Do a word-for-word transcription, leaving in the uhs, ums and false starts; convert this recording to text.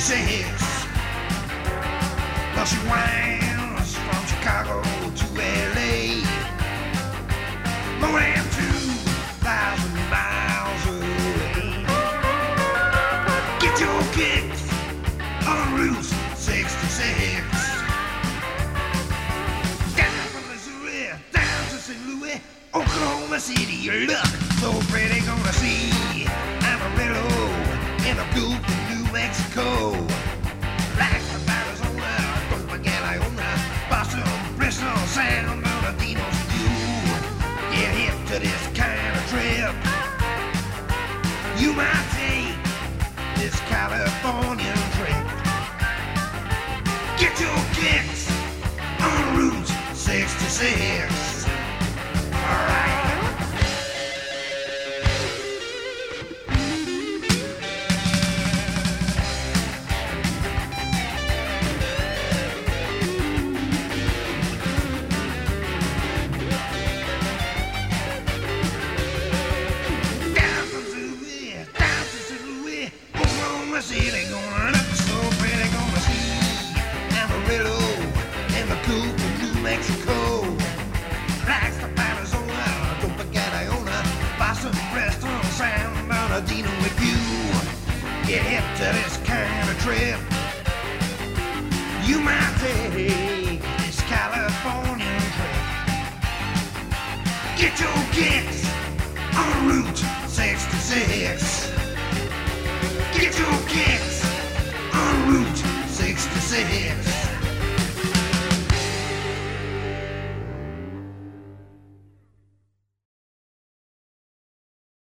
sixty-six. Well, she winds from Chicago to L A, more than two thousand miles away. Get your kicks on Route sixty-six. Down from Missouri, down to Saint Louis, Oklahoma City. Look, so pretty, gonna see Amarillo in the Gulf of New Mexico. Flagstaff, Arizona, don't forget Iona, Boston, Bristol, San Bernardino. You get hip to this kind of trip. You might take this Californian trip. Get your kicks on Route sixty-six. All right. City gonna look so pretty, gonna see Amarillo and the Gulf of New Mexico. Flagstaff, Arizona, don't forget Iona, Boston, Bristol, San Bernardino. If you get hip to this kind of trip, you might take this Californian trip. Get your kicks on Route sixty-six. Get your kicks on Route sixty-six.